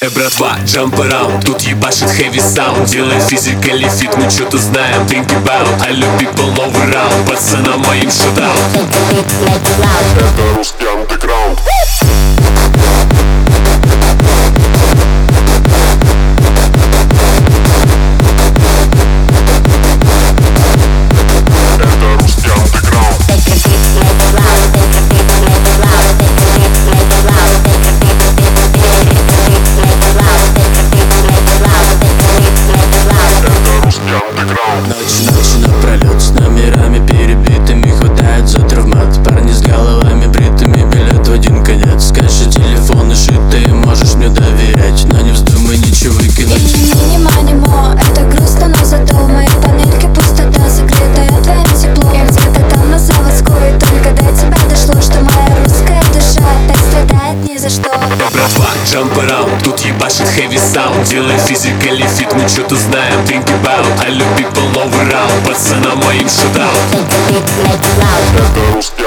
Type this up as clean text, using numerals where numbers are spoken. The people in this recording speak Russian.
Братва, jump around, тут ебашит heavy sound. Делай physically fit, мы чё-то знаем. Think about, I love people, новый раунд. Пацанам моим шатаут. Это русский андеграунд. Ночи напролет с номерами перебитыми, хватает за травмат. Парни с головами бритыми, билет в один конец. Кэш и телефоны шитые, можешь мне доверять, но не вздумай ничего выкинуть. Мини-мани-мо, это грустно, но зато в моей панельке пустота, согретая твоим теплом. Я где-то там на заводской, только до тебя дошло, что моя русская душа так страдает ни за что. Братва, jump around, тут ебашит heavy sound. Делай physically fit, мы чё-то знаем. Think about, I love people, новый раунд. Пацанам моим шатаут. Это русский